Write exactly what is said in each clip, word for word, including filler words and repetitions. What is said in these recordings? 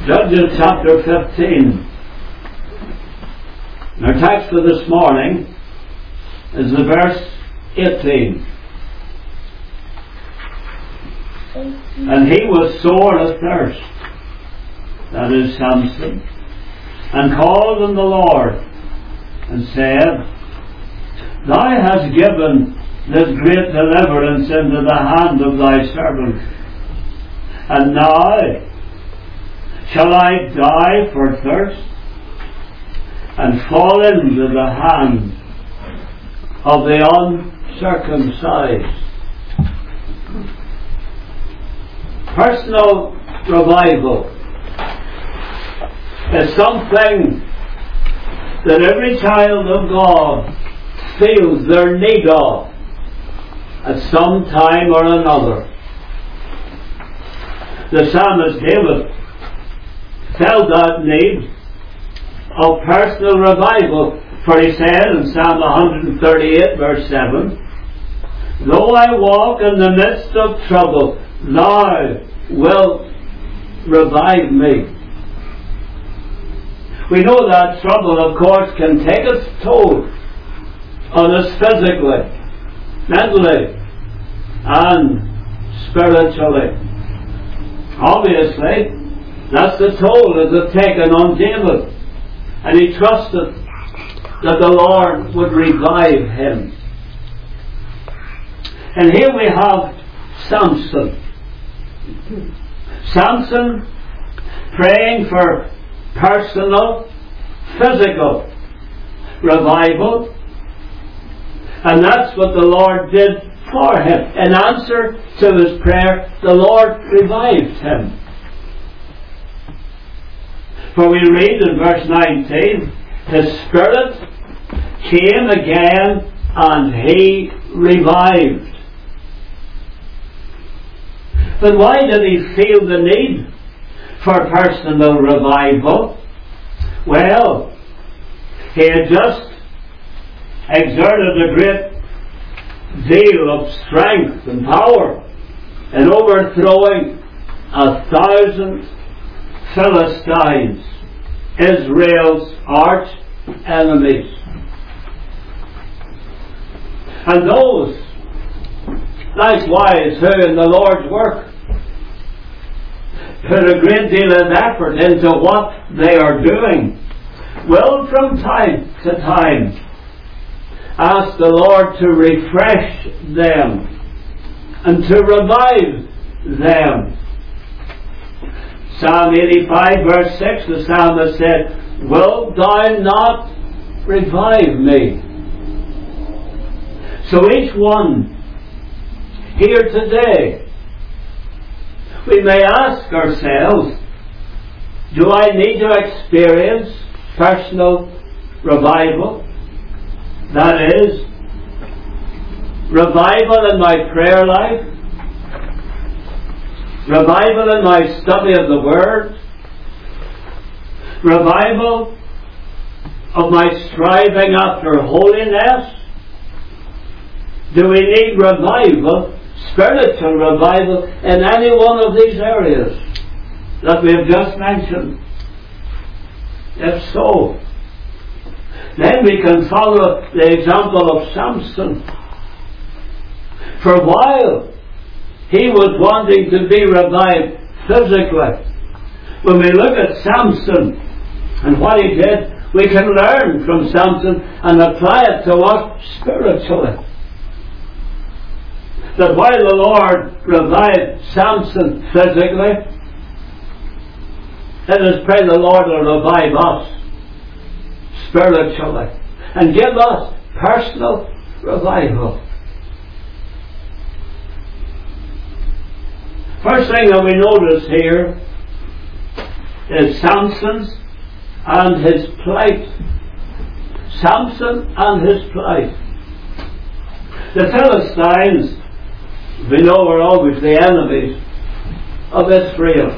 Judges chapter fifteen. Our text for this morning is the verse eighteen. And he was sore athirst, that is Samson, and called on the Lord, and said, Thou hast given this great deliverance into the hand of thy servant, and now shall I die for thirst, and fall into the hand of the uncircumcised? Personal revival is something that every child of God feels their need of at some time or another. The psalmist David felt that need of personal revival, for he said in Psalm one thirty-eight verse seven, Though I walk in the midst of trouble, Thou wilt revive me. We know that trouble, of course, can take its toll on us physically, mentally, and spiritually. Obviously, that's the toll that was taken on David, and he trusted that the Lord would revive him. And here we have Samson. Samson praying for personal, physical revival, and that's what the Lord did for him. In answer to his prayer, the Lord revived him. For we read in verse nineteen, his spirit came again and he revived. But why did he feel the need for personal revival? Well, he had just exerted a great deal of strength and power in overthrowing a thousand Philistines, Israel's arch enemies. And those, likewise, who in the Lord's work put a great deal of effort into what they are doing, will from time to time ask the Lord to refresh them and to revive them. Psalm eighty-five verse six, the psalmist said, Wilt thou not revive me? So each one here today, we may ask ourselves, do I need to experience personal revival? That is, revival in my prayer life, revival in my study of the Word, revival of my striving after holiness. Do we need revival, spiritual revival, in any one of these areas that we have just mentioned? If so, then we can follow the example of Samson. For while he was wanting to be revived physically, when we look at Samson and what he did, we can learn from Samson and apply it to us spiritually. That while the Lord revived Samson physically, let us pray the Lord will revive us spiritually and give us personal revival. First thing that we notice here is Samson's and his plight. Samson and his plight. The Philistines, we know, were always the enemies of Israel.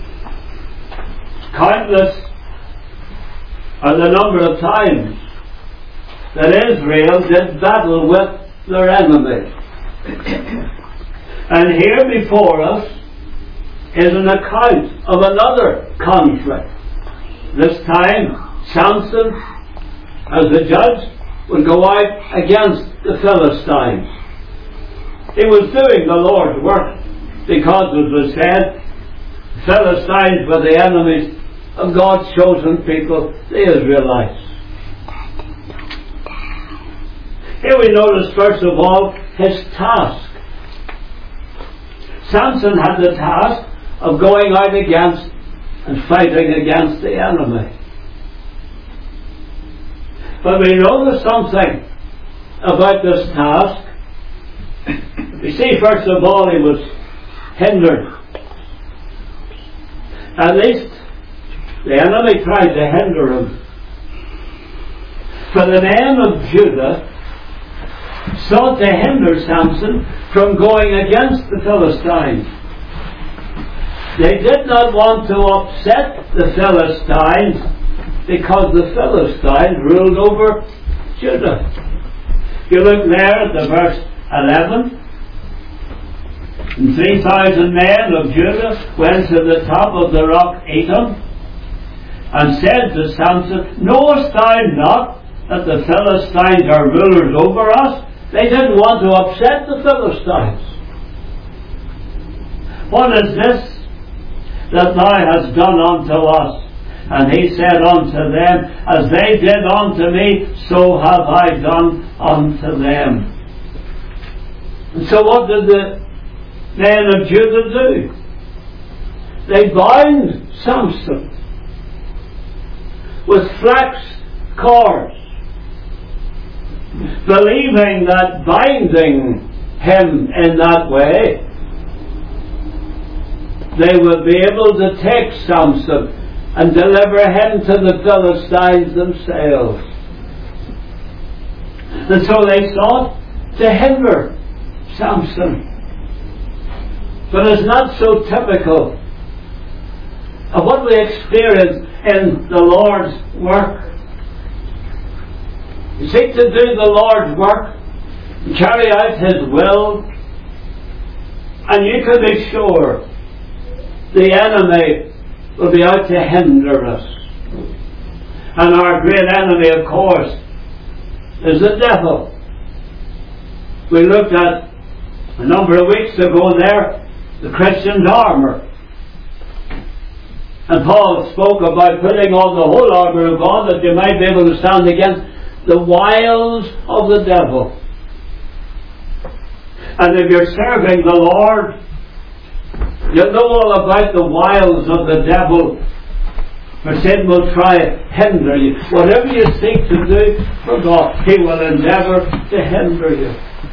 Countless are the number of times that Israel did battle with their enemies. And here before us is an account of another conflict. This time, Samson, as the judge, would go out against the Philistines. He was doing the Lord's work because, as was said, the Philistines were the enemies of God's chosen people, the Israelites. Here we notice, first of all, his task. Samson had the task of going out against and fighting against the enemy. But we notice something about this task. We see, first of all, he was hindered. At least the enemy tried to hinder him. For the men of Judah sought to hinder Samson from going against the Philistines. They did not want to upset the Philistines because the Philistines ruled over Judah. You look there at the verse eleven. And three thousand men of Judah went to the top of the rock Etam and said to Samson, "Knowest thou not that the Philistines are rulers over us?" They didn't want to upset the Philistines. "What is this that thou hast done unto us?" And he said unto them, "As they did unto me, so have I done unto them." And so what did the men of Judah do? They bound Samson with flax cords, believing that binding him in that way, they would be able to take Samson and deliver him to the Philistines themselves. And so they sought to hinder Samson. But it's not so typical of what we experience in the Lord's work. You seek to do the Lord's work and carry out His will, and you can be sure the enemy will be out to hinder us. And our great enemy, of course, is the devil. We looked at a number of weeks ago there the Christian's armour. And Paul spoke about putting on the whole armour of God that you might be able to stand against the wiles of the devil. And if you're serving the Lord, you know all about the wiles of the devil. For Satan will try to hinder you. Whatever you seek to do for God, he will endeavour to hinder you.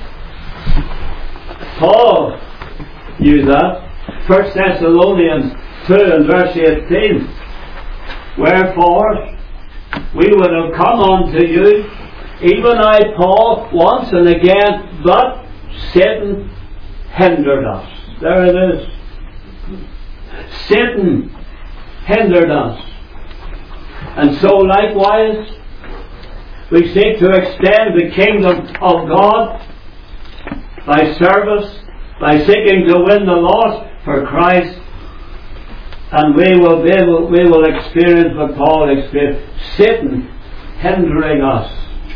Paul knew that. First Thessalonians two and verse eighteen. "Wherefore we would have come unto you, even I, Paul, once and again, but Satan hindered us." There it is. Satan hindered us. And so likewise, we seek to extend the kingdom of God by service, by seeking to win the lost for Christ, and we will be able, we will experience what Paul experienced: Satan hindering us.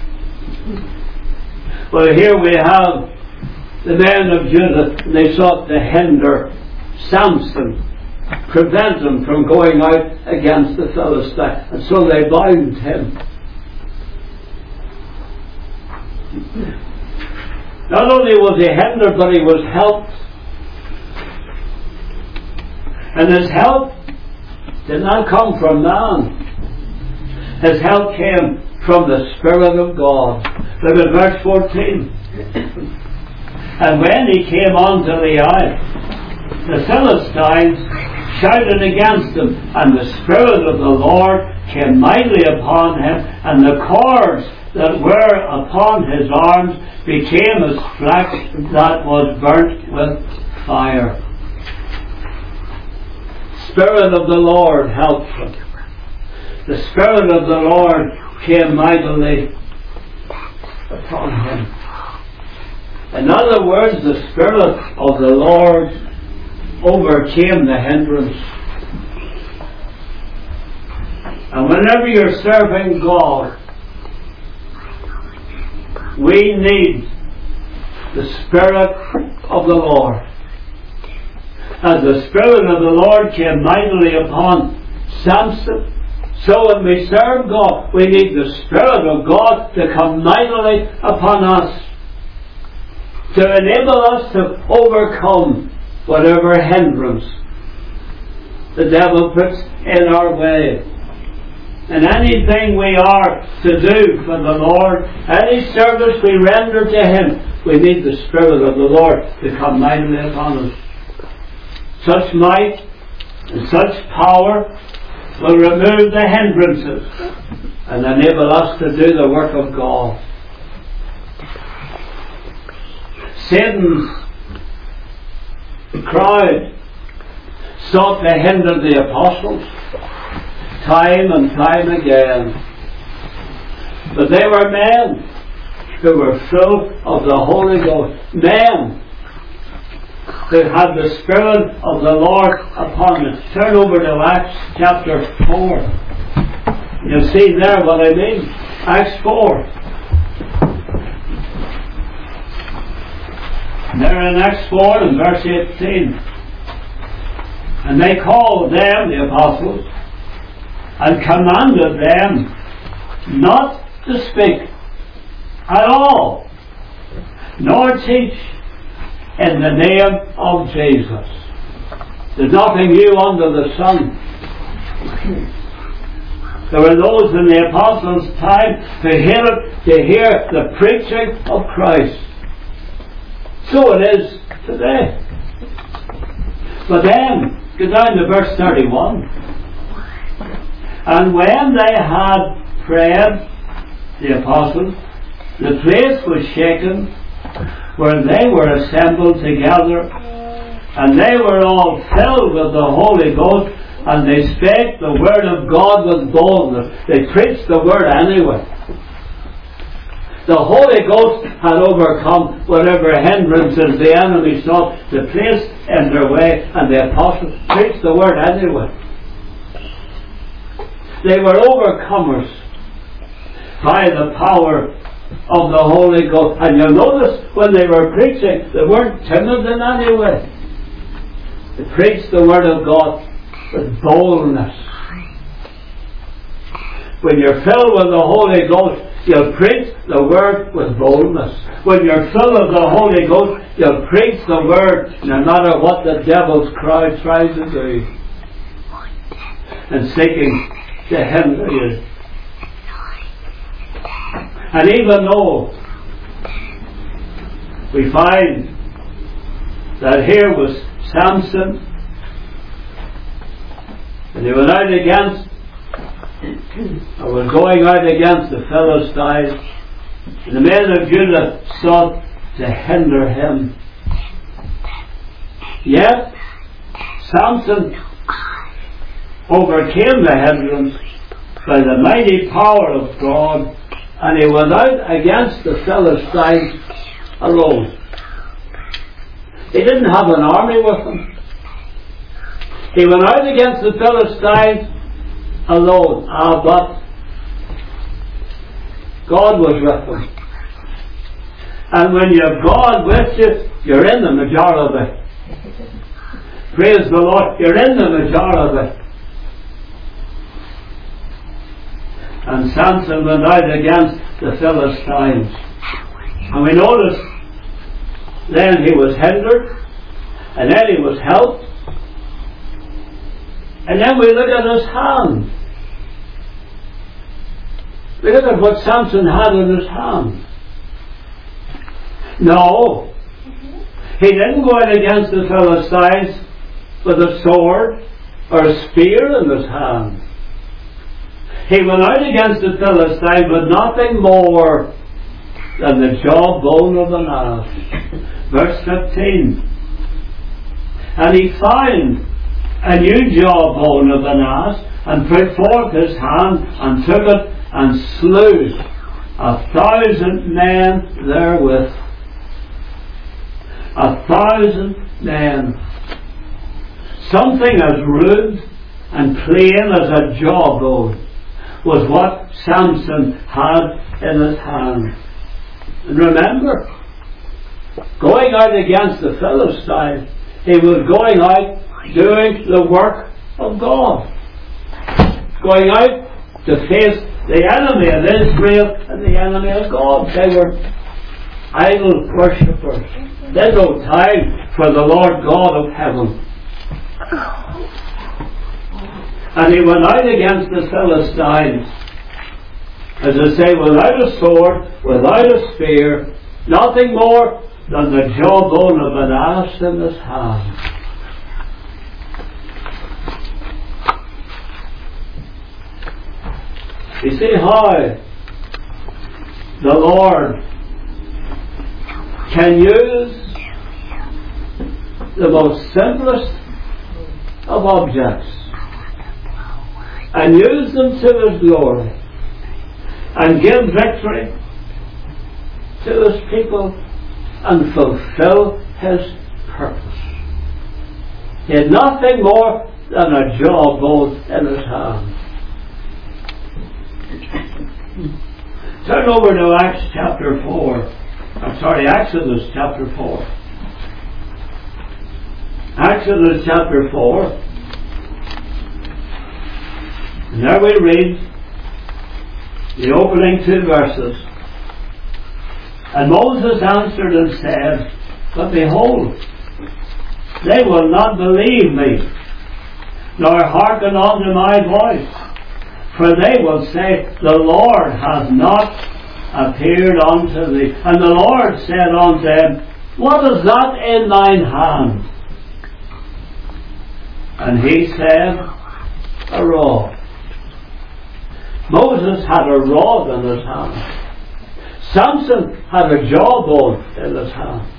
Well, here we have the men of Judah. They sought to hinder Samson, prevent him from going out against the Philistines, and so they bound him. Not only was he hindered, but he was helped. And his help did not come from man. His help came from the Spirit of God. Look at verse fourteen. "And when he came unto the isle, the Philistines shouted against him, and the Spirit of the Lord came mightily upon him, and the cords that were upon his arms became as flax that was burnt with fire." Spirit of the Lord helped him. The Spirit of the Lord came mightily upon him. In other words, the Spirit of the Lord overcame the hindrance. And whenever you're serving God, we need the Spirit of the Lord. As the Spirit of the Lord came mightily upon Samson, so when we serve God, we need the Spirit of God to come mightily upon us, to enable us to overcome whatever hindrance the devil puts in our way. And anything we are to do for the Lord, any service we render to Him, we need the Spirit of the Lord to come mightily upon us. Such might and such power will remove the hindrances and enable us to do the work of God. Satan's crowd sought to hinder the apostles time and time again. But they were men who were full of the Holy Ghost. Men who had the Spirit of the Lord upon them. Turn over to Acts chapter four. You'll see there what I mean. Acts four. There in Acts four and verse eighteen. And they called them, the apostles, and commanded them not to speak at all, nor teach in the name of Jesus. There's nothing new under the sun. There were those in the apostles' time who hear, to hear the preaching of Christ. So it is today. But then, go down to verse thirty-one. And when they had prayed, the apostles, the place was shaken where they were assembled together, and they were all filled with the Holy Ghost, and they spake the word of God with boldness. They preached the word anyway. The Holy Ghost had overcome whatever hindrances the enemy sought to place in their way, and the apostles preached the word anyway. They were overcomers by the power of the Holy Ghost. And you'll notice when they were preaching, they weren't timid in any way. They preached the word of God with boldness. When you're filled with the Holy Ghost, you'll preach the word with boldness. When you're full of the Holy Ghost, you'll preach the word no matter what the devil's crowd tries to do, and seeking to hinder you. And even though we find that here was Samson, and he went out against, or was going out against the Philistines, and the men of Judah sought to hinder him. Yet Samson overcame the hindrance by the mighty power of God, and he went out against the Philistines alone. He didn't have an army with him. He went out against the Philistines alone. Ah, but God was with him. And when you have God with you, you're in the majority. Praise the Lord, you're in the majority. And Samson went out against the Philistines. And we notice then he was hindered, and then he was helped. And then we look at his hand. We look at what Samson had in his hand. No, he didn't go out against the Philistines with a sword or a spear in his hand. He went out against the Philistines with nothing more than the jawbone of an ass. Verse fifteen. And he found a new jawbone of an ass, and put forth his hand, and took it, and slew a thousand men therewith. A thousand men. Something as rude and plain as a jawbone was what Samson had in his hand. And remember, going out against the Philistines, he was going out doing the work of God. Going out to face the enemy of Israel and the enemy of God. They were idol worshippers. They had no time for the Lord God of heaven. And he went out against the Philistines, as I say, without a sword, without a spear, nothing more than the jawbone of an ass in his hand. You see how the Lord can use the most simplest of objects and use them to His glory and give victory to His people and fulfill His purpose. He had nothing more than a jawbone in his hand. Turn over to Acts chapter four. I'm sorry, Exodus chapter four. Exodus chapter four. And there we read the opening two verses. And Moses answered and said, But behold, they will not believe me, nor hearken unto my voice. For they will say, The Lord hath not appeared unto thee. And the Lord said unto him, What is that in thine hand? And he said, A rod. Moses had a rod in his hand. Samson had a jawbone in his hand.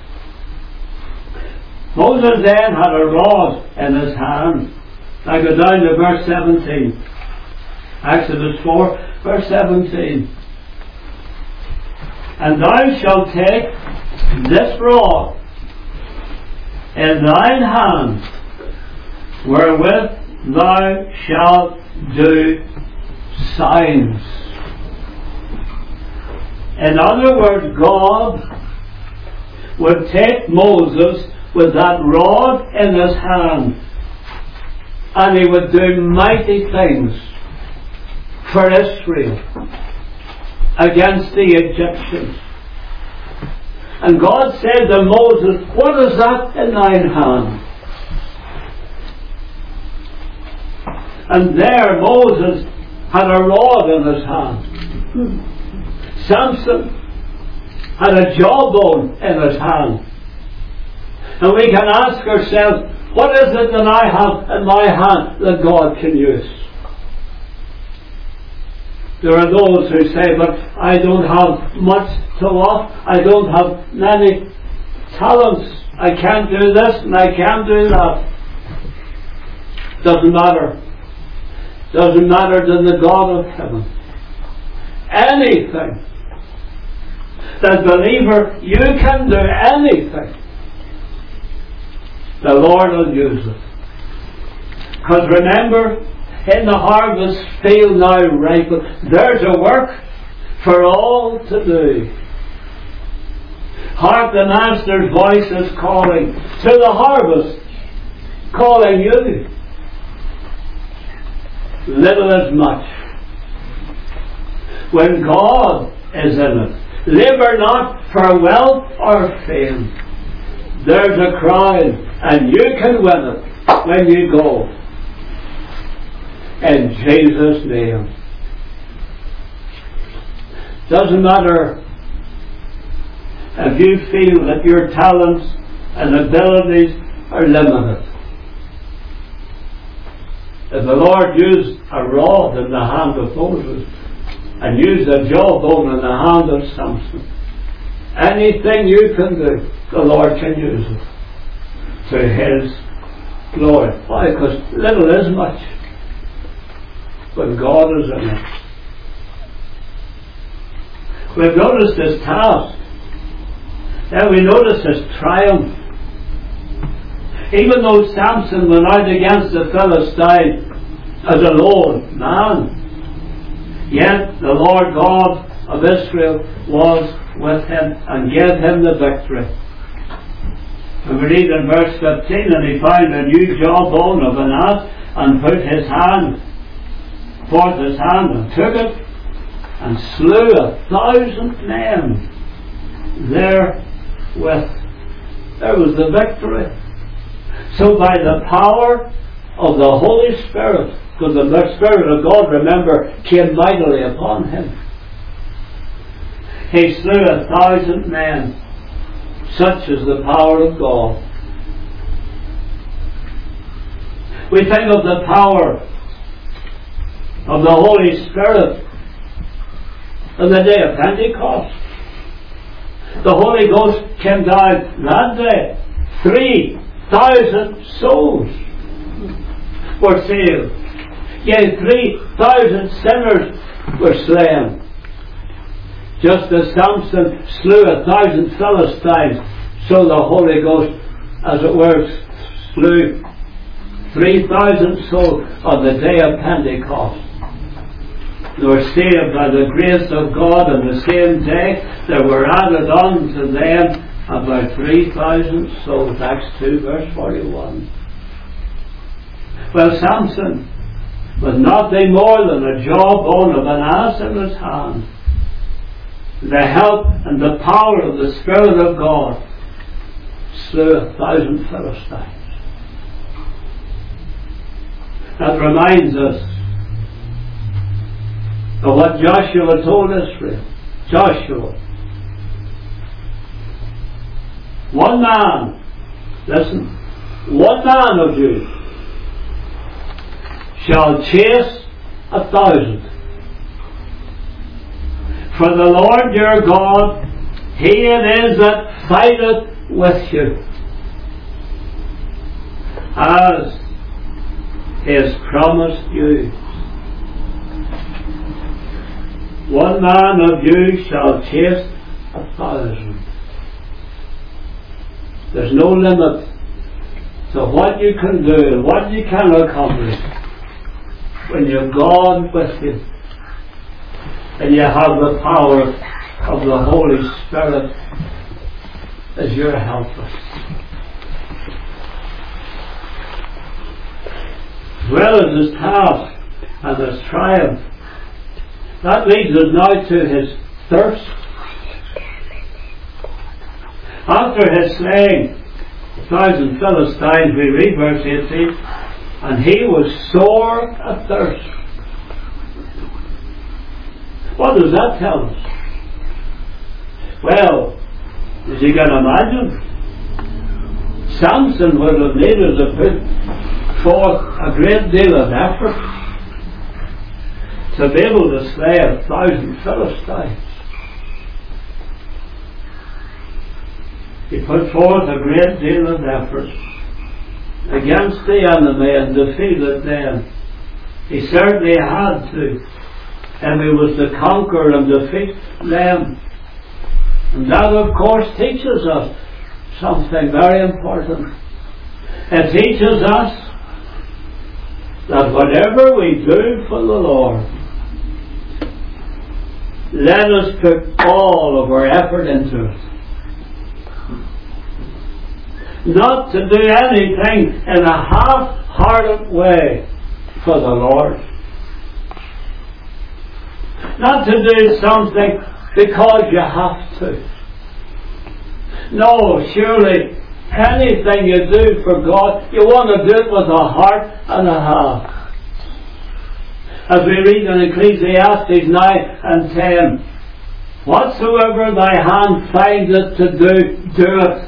Moses then had a rod in his hand. I go down to verse seventeen. Exodus four, verse seventeen. And thou shalt take this rod in thine hand, wherewith thou shalt do signs. In other words, God would take Moses with that rod in his hand, and he would do mighty things for Israel against the Egyptians. And God said to Moses, What is that in thine hand? And there Moses had a rod in his hand. Samson had a jawbone in his hand. And we can ask ourselves, what is it that I have in my hand that God can use? There are those who say, but I don't have much to offer. I don't have many talents. I can't do this and I can't do that. Doesn't matter. Doesn't matter to the God of heaven. Anything. That believer, you can do anything. The Lord will use it. Because remember, in the harvest field now ripen, there's a work for all to do. Hark, the Master's voice is calling to the harvest, calling you. Little as much. When God is in it, labour not for wealth or fame. There's a crowd, and you can win it when you go. In Jesus' name. Doesn't matter if you feel that your talents and abilities are limited. If the Lord used a rod in the hand of Moses and used a jawbone in the hand of Samson, anything you can do, the Lord can use it to His glory. Why? Because little is much when God is in it. We've noticed His task. Then we notice His triumph. Even though Samson went out against the Philistine as a lone man, yet the Lord God of Israel was with him and gave him the victory. And we read in verse fifteen, and he found a new jawbone of an ass, and put his hand forth his hand and took it, and slew a thousand men therewith. There was the victory. So by the power of the Holy Spirit, because the Spirit of God, remember, came mightily upon him, he slew a thousand men. Such is the power of God. We think of the power of the Holy Spirit on the day of Pentecost. The Holy Ghost came down that day. Three thousand souls were saved. Yea, three thousand sinners were slain. Just as Samson slew a thousand Philistines, so the Holy Ghost, as it were, slew three thousand souls on the day of Pentecost. They were saved by the grace of God on the same day. There were added on to them about three thousand souls. Acts two verse forty-one. Well, Samson was nothing more than a jawbone of an ass in his hand. The help and the power of the Spirit of God slew a thousand Philistines. That reminds us of what Joshua told Israel. Joshua, one man, listen, one man of you shall chase a thousand. For the Lord your God, He it is that fighteth with you, as He has promised you. One man of you shall chase a thousand. There's no limit to what you can do and what you can accomplish when you're God with you and you have the power of the Holy Spirit as your helper. As well as his task and his triumph. That leads us now to his thirst. After his slaying a thousand Philistines, we read verse eighteen, and he was sore athirst. What does that tell us? Well, as you can imagine, Samson would have needed to put forth a great deal of effort to be able to slay a thousand Philistines. He put forth a great deal of effort against the enemy and defeated them. He certainly had to. And he was to conquer and defeat them. And that, of course, teaches us something very important. It teaches us that whatever we do for the Lord, let us put all of our effort into it. Not to do anything in a half-hearted way for the Lord. Not to do something because you have to. No, surely anything you do for God, you want to do it with a heart and a half. As we read in Ecclesiastes nine and ten, whatsoever thy hand findeth to do, do it.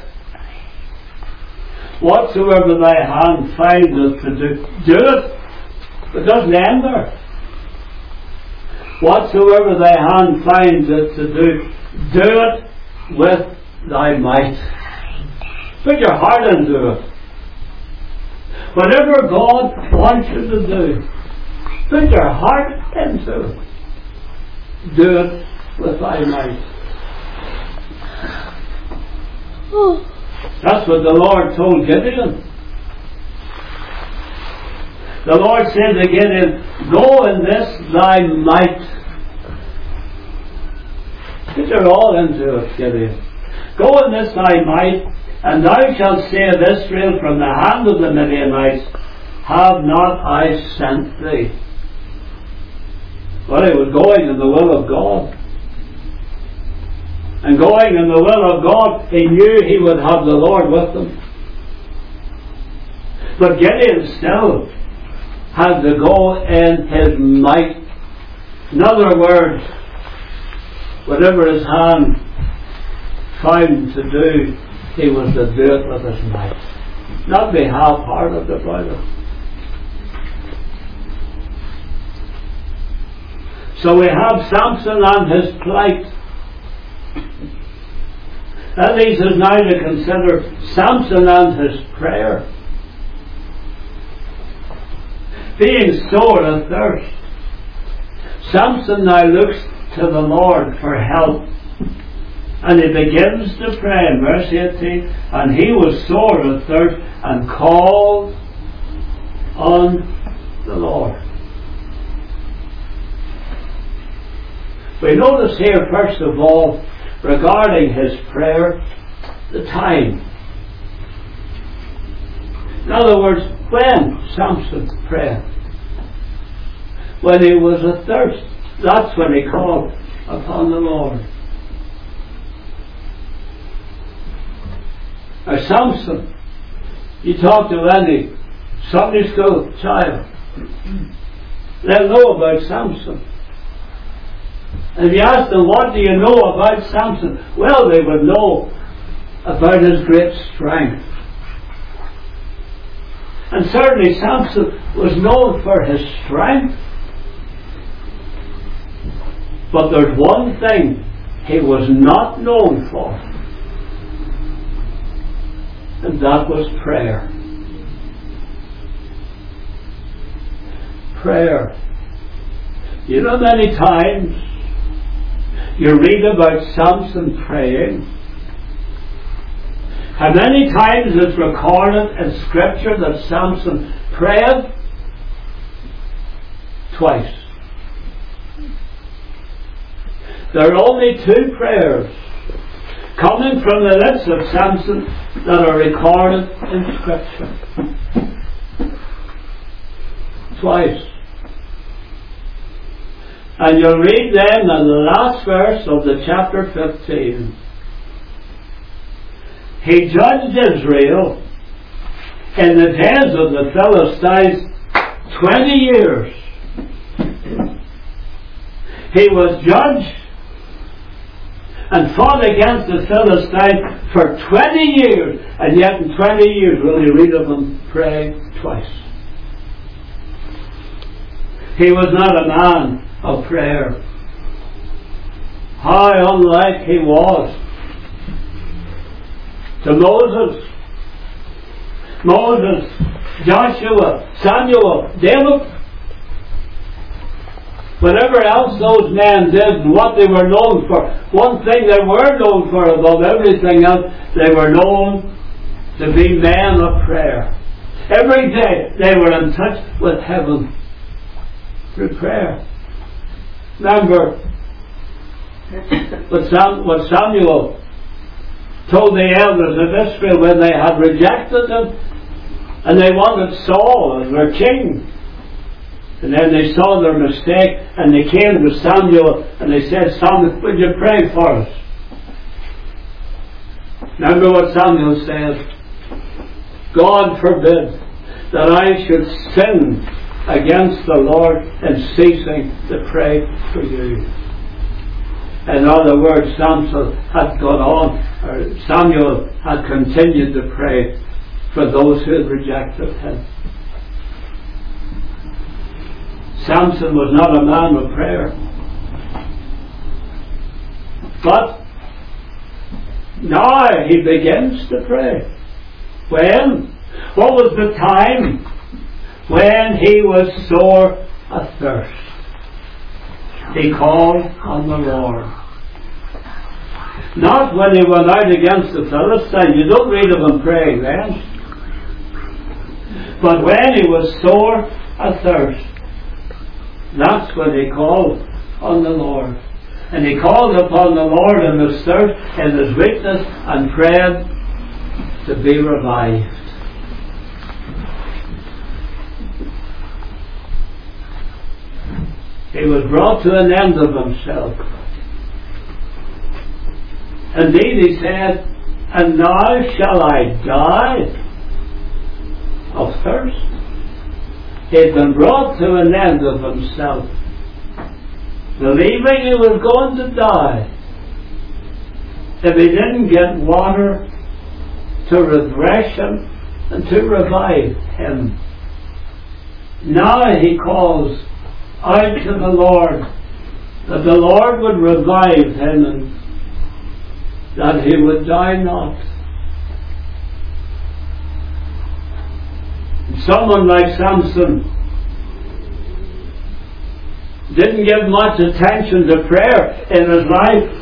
Whatsoever thy hand findeth to do, do it. It doesn't end there. Whatsoever thy hand findeth to do, do it with thy might. Put your heart into it. Whatever God wants you to do, put your heart into it. Do it with thy might. That's what the Lord told Gideon. The Lord said to Gideon, go in this thy might. These are all into it, Gideon. Go in this thy might, and thou shalt save Israel from the hand of the Midianites. Have not I sent thee? Well, he was going in the will of God. And going in the will of God, he knew he would have the Lord with him. But Gideon still had to go in his might. In other words, whatever his hand found to do, he was to do it with his might. Not be half-hearted about it. So we have Samson and his plight. That leads us now to consider Samson and his prayer. Being sore athirst, Samson now looks to the Lord for help. And he begins to pray in verse eighteen. And he was sore athirst and called on the Lord. We notice here, first of all, regarding his prayer, the time. In other words, when Samson prayed? When he was athirst. That's when he called upon the Lord. Now, Samson, you talk to any Sunday school child, they'll know about Samson. And if you ask them, what do you know about Samson? Well, they would know about his great strength. And certainly Samson was known for his strength. But there's one thing he was not known for. And that was prayer. Prayer. You know, many times you read about Samson praying. How many times it's recorded in Scripture that Samson prayed? Twice. There are only two prayers coming from the lips of Samson that are recorded in Scripture. Twice. And you'll read then in the last verse of the chapter fifteen. He judged Israel in the days of the Philistines twenty years. He was judge and fought against the Philistines for twenty years, and yet in twenty years will you read of him pray twice. He was not a man of prayer. How unlike he was to Moses, Moses, Joshua, Samuel, David. Whatever else those men did and what they were known for, one thing they were known for above everything else, they were known to be men of prayer. Every day they were in touch with heaven through prayer. Remember what, Sam, what Samuel told the elders of Israel when they had rejected him and they wanted Saul as their king. And then they saw their mistake and they came to Samuel and they said, Samuel, would you pray for us? Remember what Samuel said? God forbid that I should sin against the Lord in ceasing to pray for you. In other words, Samuel had gone on, or Samuel had continued to pray for those who had rejected him. Samson was not a man of prayer. But now he begins to pray. When? What was the time? When he was sore athirst. He called on the Lord. Not when he went out against the Philistines. You don't read of him praying then. But when he was sore athirst, that's when he called on the Lord. And he called upon the Lord in his thirst, in his weakness, and prayed to be revived. He was brought to an end of himself. Indeed, he said, and now shall I die of thirst. He had been brought to an end of himself, believing he was going to die if he didn't get water to refresh him and to revive him. Now he calls out to the Lord that the Lord would revive him and that he would die not. Someone like Samson didn't give much attention to prayer in his life,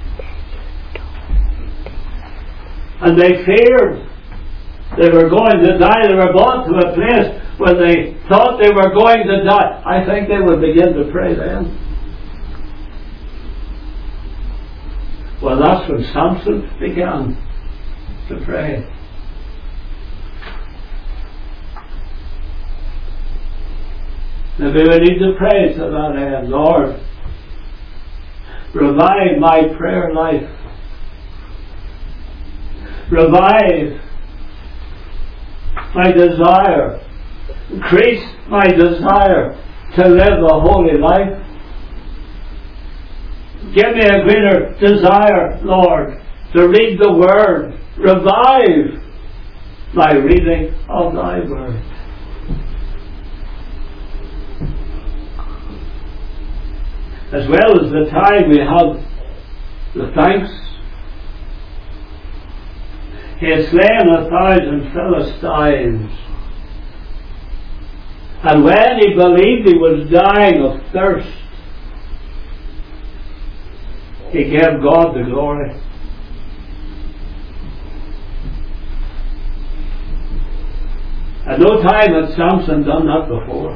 and they feared they were going to die. They were brought to a place when they thought they were going to die. I think they would begin to pray then. Well, that's when Samson began to pray. Maybe we need to pray to that end. Lord, revive my prayer life. Revive my desire. Increase my desire to live a holy life. Give me a greater desire, Lord, to read the Word. Revive my reading of Thy Word. As well as the time we have the thanks. He had slain a thousand Philistines. And when he believed he was dying of thirst, he gave God the glory. At no time had Samson done that before.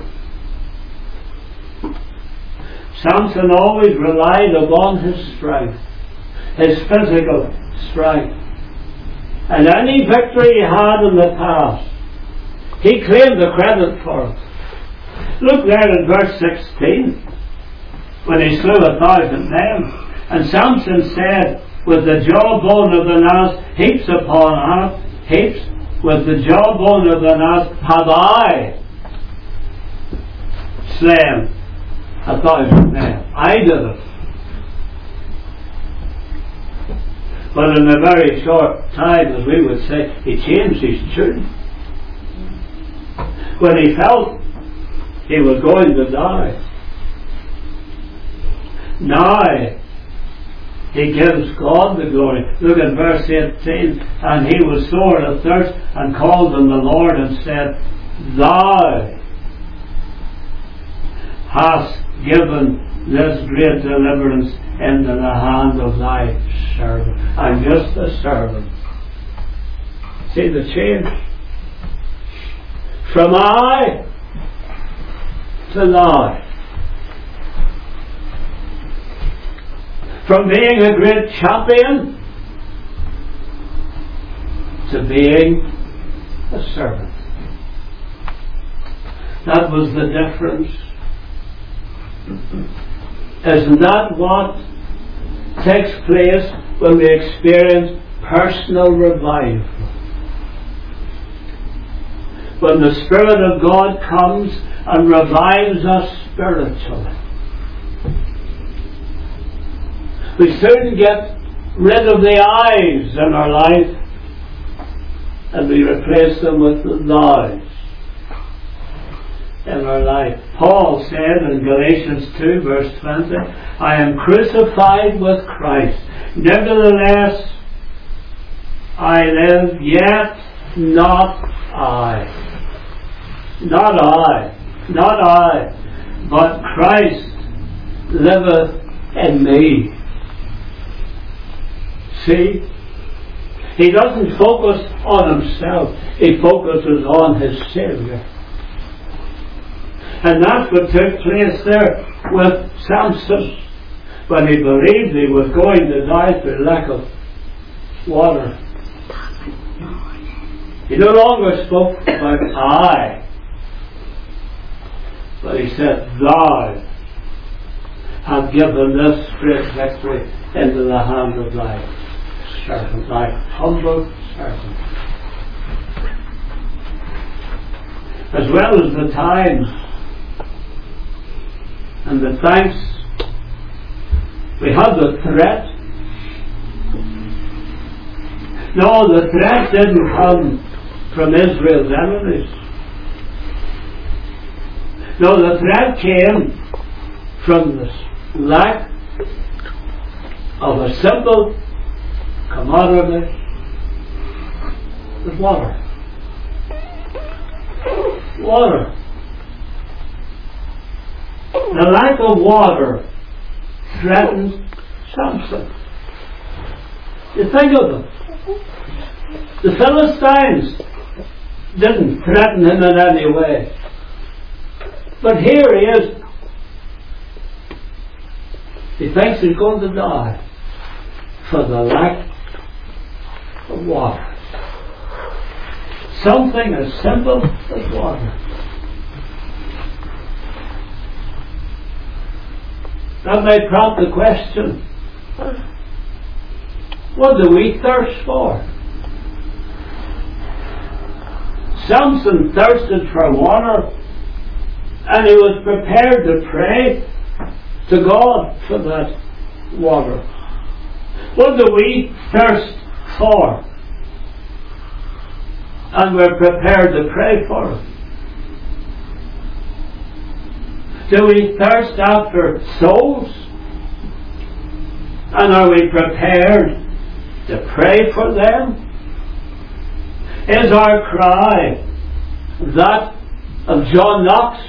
Samson always relied upon his strength, his physical strength. And any victory he had in the past, he claimed the credit for it. Look there in verse sixteen, when he slew a thousand men. And Samson said, with the jawbone of an ass, heaps upon ass, heaps, with the jawbone of an ass, have I slain a thousand men. I did it. But in a very short time, as we would say, he changed his tune. When he felt he was going to die, now he gives God the glory. Look at verse eighteen. And he was sore athirst, and called on the Lord, and said, Thou hast given this great deliverance into the hand of thy servant. I'm just a servant. See the change? From I to thou. From being a great champion to being a servant. That was the difference. Isn't that what takes place when we experience personal revival? When the Spirit of God comes and revives us spiritually. We soon get rid of the I's in our life and we replace them with the thou's in our life. Paul said in Galatians two verse twenty, I am crucified with Christ. Nevertheless, I live, yet not I. Not I. Not I. But Christ liveth in me. See? He doesn't focus on himself. He focuses on his Saviour. And that's what took place there with Samson. When he believed he was going to die for lack of water. He no longer spoke about I, but he said, Thou hast given this great victory into the hand of thy servant, thy humble servant. As well as the times and the thanks, we have the threat. No, the threat didn't come from Israel's enemies. No, the threat came from the lack of a simple commodity with water. Water. The lack of water threatened Samson. You think of it. The Philistines didn't threaten him in any way. But here he is. He thinks he's going to die for the lack of water. Something as simple as water. That may prompt the question, what do we thirst for? Samson thirsted for water, and he was prepared to pray to God for that water. What do we thirst for? And we're prepared to pray for it. Do we thirst after souls? And are we prepared to pray for them? Is our cry that of John Knox?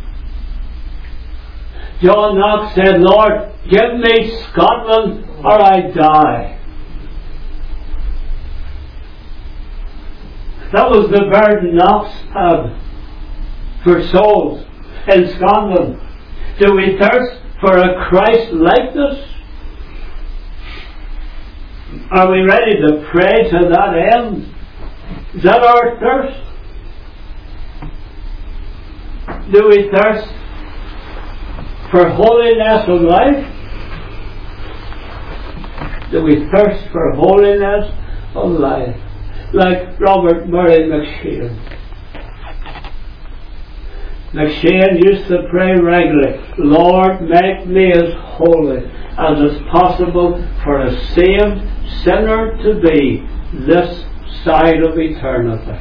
John Knox said, Lord, give me Scotland or I die. That was the burden Knox had for souls in Scotland. Do we thirst for a Christ likeness? Are we ready to pray to that end? Is that our thirst? Do we thirst for holiness of life? Do we thirst for holiness of life? Like Robert Murray McShane. McShane used to pray regularly, Lord, make me as holy as is possible for a saved sinner to be this side of eternity.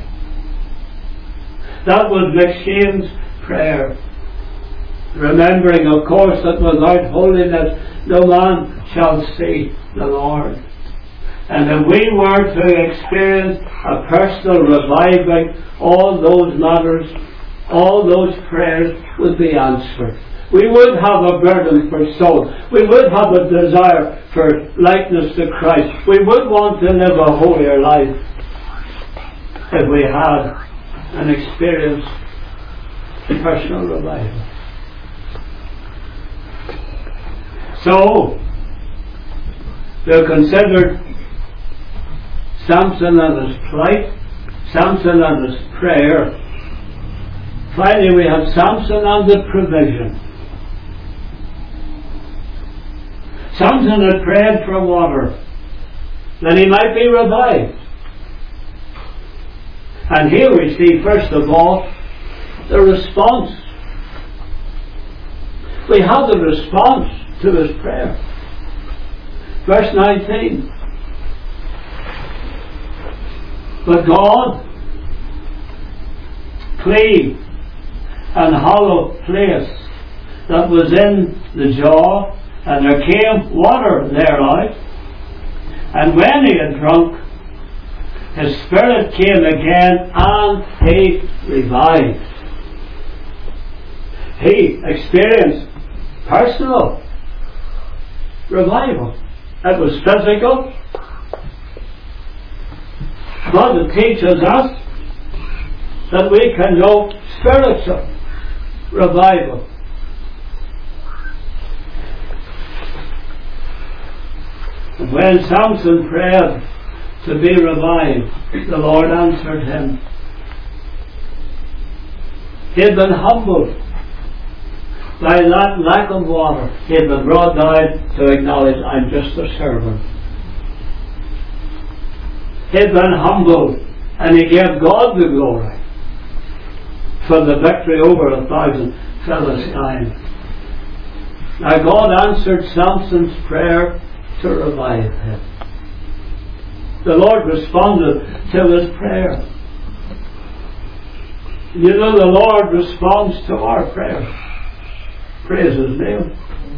That was McShane's prayer. Remembering, of course, that without holiness no man shall see the Lord. And if we were to experience a personal reviving, all those matters, all those prayers would be answered. We would have a burden for souls. We would have a desire for likeness to Christ. We would want to live a holier life if we had an experience of personal revival. So, we have considered Samson and his plight, Samson and his prayer. Finally, we have Samson and the provision. Samson had prayed for water, that he might be revived. And here we see, first of all, the response. We have the response to his prayer. Verse nineteen. But God cleaved an hollow place that was in the jaw, and there came water thereout. And when he had drunk, his spirit came again, and he revived. He experienced personal revival. It was physical, but it teaches us that we can know spiritual revival. And when Samson prayed to be revived, the Lord answered him. He had been humbled by that lack of water. He had been brought down to acknowledge, I'm just a servant. He had been humbled, and he gave God the glory for the victory over a thousand Philistines. Now God answered Samson's prayer to revive him. The Lord responded to his prayer. You know, the Lord responds to our prayers. Praise His name.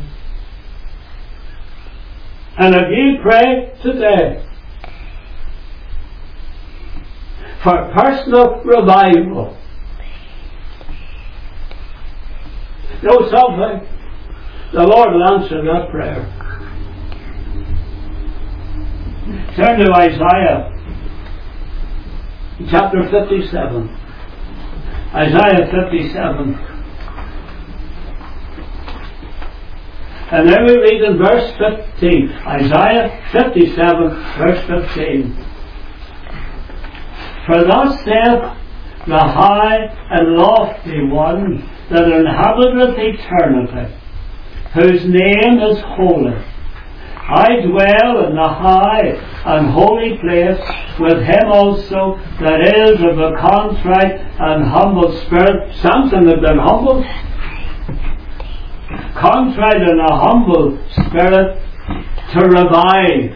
And if you pray today for personal revival, know something? The Lord will answer that prayer. Turn to Isaiah chapter fifty-seven. Isaiah fifty-seven. And then we read in verse fifteen. Isaiah fifty-seven, verse fifteen. For thus saith the high and lofty one that inhabiteth eternity, whose name is holy. I dwell in the high and holy place with him also that is of a contrite and humble spirit. Samson had been humble. Contrite and a humble spirit to revive.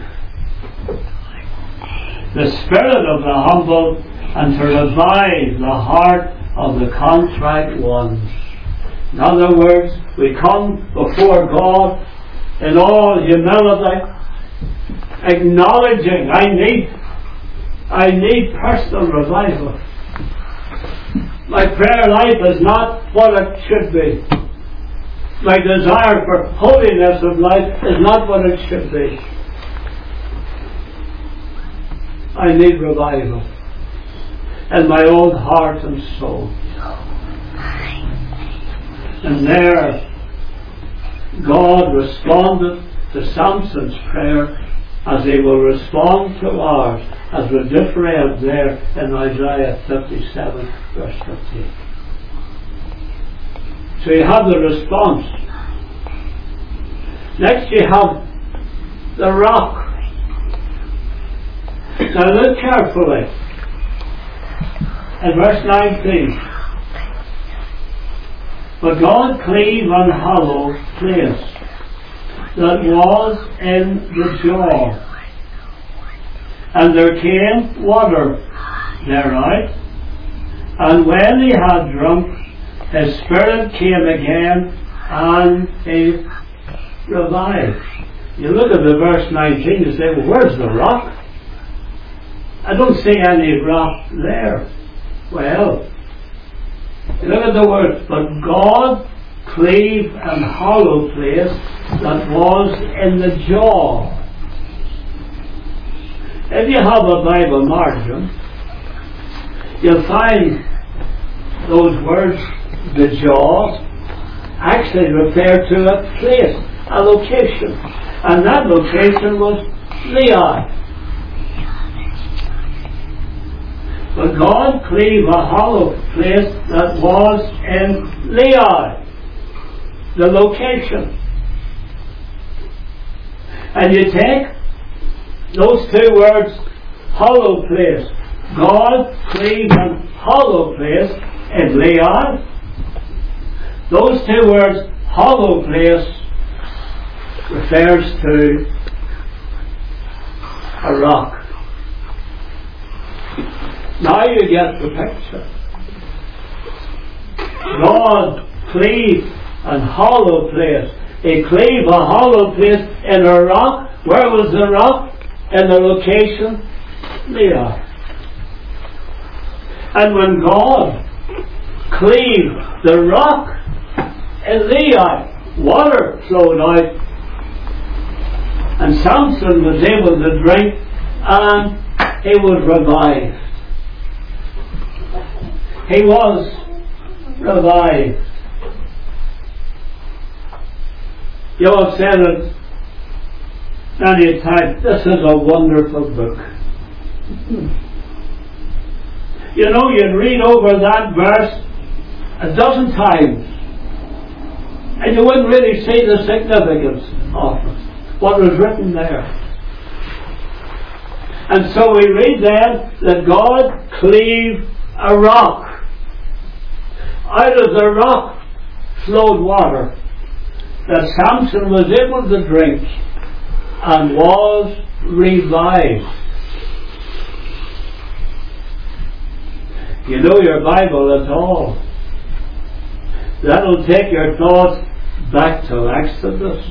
The spirit of the humble and to revive the heart of the contrite ones. In other words, we come before God in all humility, acknowledging I need, I need personal revival. My prayer life is not what it should be. My desire for holiness of life is not what it should be. I need revival in my own heart and soul. And there, God responded to Samson's prayer as He will respond to ours, as we just read there in Isaiah fifty-seven, verse fifteen. So you have the response. Next you have the rock. Now look carefully in verse nineteen. But God cleave an hollow place that was in the jaw, and there came water thereout, and when he had drunk, his spirit came again, and he revived. You look at the verse nineteen, you say, well, where's the rock? I don't see any rock there. Well, you look at the word, but God cleave an hollow place that was in the jaw. If you have a Bible margin, you'll find those words, the jaw, actually refer to a place, a location. And that location was Lehi. But God cleave a hollow place that was in Lehi, the location. And you take those two words, hollow place. God cleave a hollow place in Lehi. Those two words, hollow place, refers to a rock. Now you get the picture. God cleave an hollow place. He cleave a hollow place in a rock. Where was the rock? In the location Lehi. And when God cleave the rock in Lehi, water flowed out, and Samson was able to drink, and he was revived. He was revived. You know, I've said it many times, this is a wonderful book. You know, you'd read over that verse a dozen times and you wouldn't really see the significance of it, what was written there. And so we read then that God cleaved a rock. Out of the rock flowed water that Samson was able to drink and was revived. You know your Bible at all. That'll take your thoughts back to Exodus.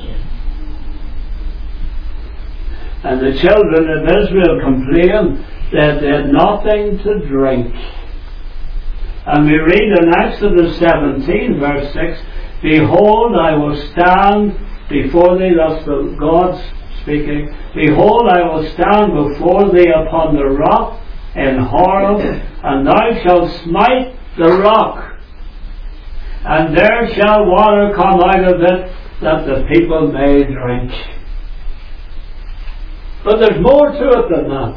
And the children of Israel complained that they had nothing to drink. And we read in Exodus seventeen verse six, Behold, I will stand before thee, that's the God speaking, Behold, I will stand before thee upon the rock in Horeb, and thou shalt smite the rock, and there shall water come out of it, that the people may drink. But there's more to it than that.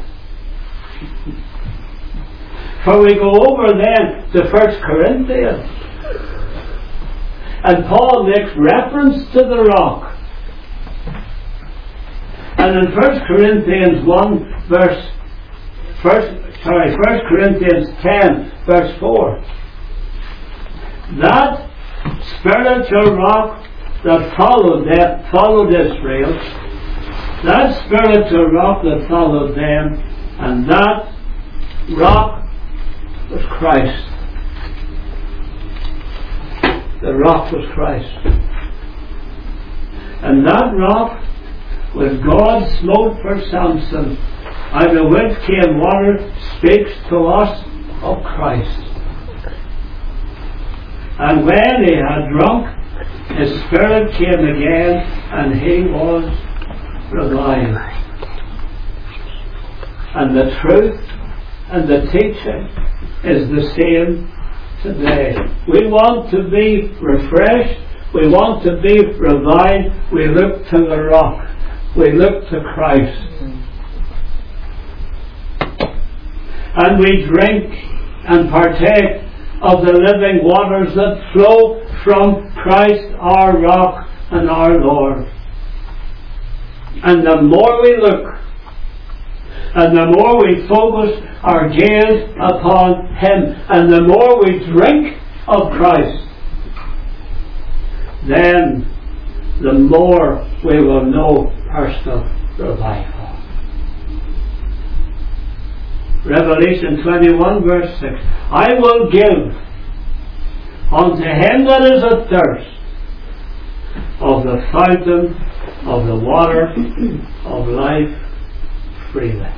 For we go over then to First Corinthians, and Paul makes reference to the rock. And in First Corinthians one verse first sorry, First Corinthians ten verse four, that spiritual rock that followed them, followed Israel, that spiritual rock that followed them, and that rock was Christ. The rock was Christ. And that rock was God smote for Samson, out of which came water, speaks to us of Christ. And when he had drunk, his spirit came again, and he was revived. And the truth and the teaching is the same today. We want to be refreshed. We want to be revived. We look to the rock. We look to Christ. And we drink and partake of the living waters that flow from Christ, our rock and our Lord. And the more we look, and the more we focus our gaze upon Him, and the more we drink of Christ, then the more we will know personal revival. Revelation twenty-one verse six, I will give unto him that is athirst of the fountain of the water of life freely.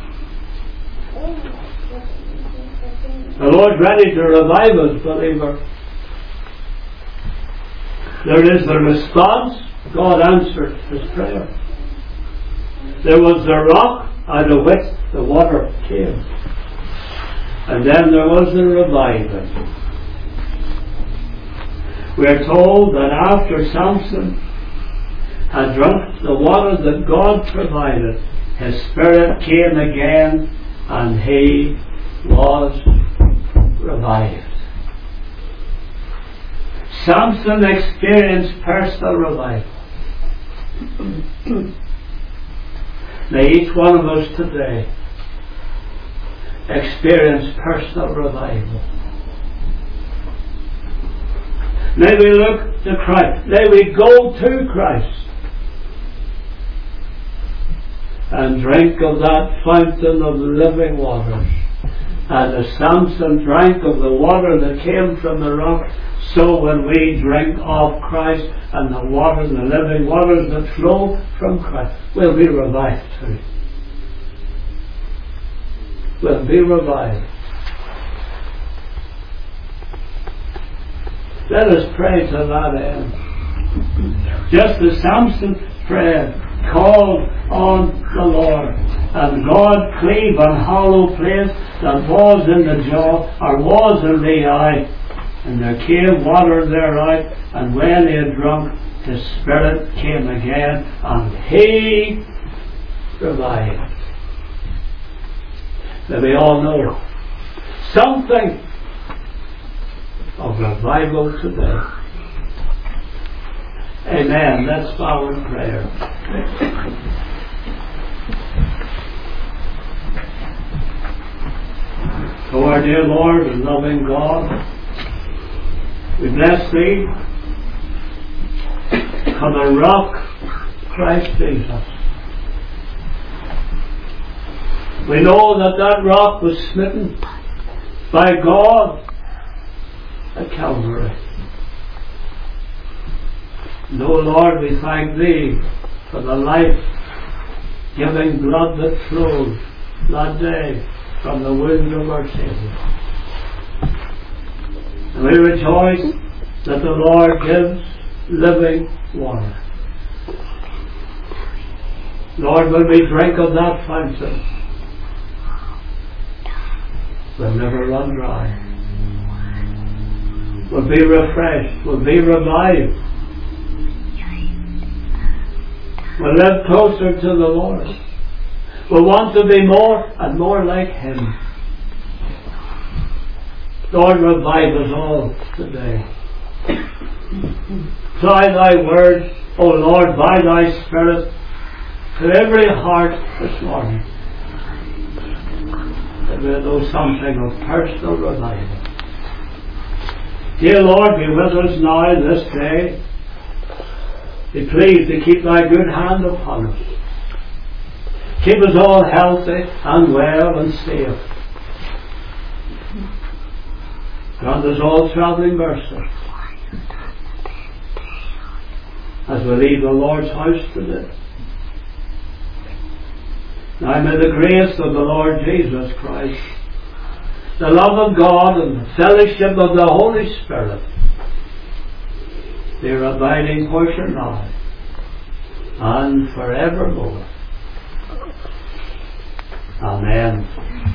The Lord's ready to revive us, believer. There is the response. God answered his prayer. There was the rock out of which the water came. And then there was the revival. We are told that after Samson had drunk the water that God provided, his spirit came again and he was revived. Samson experienced personal revival. May each one of us today experience personal revival. May we look to Christ. May we go to Christ and drink of that fountain of living waters. And as Samson drank of the water that came from the rock, so when we drink of Christ and the water, the living waters that flow from Christ, we'll be revived too. We'll be revived. Let us pray to that end. Just as Samson prayed, called on the Lord, and God cleave an hollow place that was in the jaw, or was in the eye, and there came water thereout, and when he had drunk, His Spirit came again and He revived. That we all know something of revival today. Amen. Let's bow in prayer. O our dear Lord and loving God, we bless Thee for the rock, Christ Jesus. We know that that rock was smitten by God at Calvary. And O Lord, we thank Thee for the life-giving blood that flowed that day from the wound of our Saviour. And we rejoice that the Lord gives living water. Lord, when we drink of that fountain, we'll never run dry. We'll be refreshed. We'll be revived. We'll live closer to the Lord. We'll want to be more and more like Him. Lord, revive us all today. Apply Thy word, O Lord, by Thy Spirit, to every heart this morning. That we'll know something of personal revival. Dear Lord, be with us now this day. Be pleased to keep Thy good hand upon us. Keep us all healthy and well and safe. Grant us all travelling mercy as we leave the Lord's house today. Now may the grace of the Lord Jesus Christ, the love of God and the fellowship of the Holy Spirit be our abiding portion now and forevermore. Amen.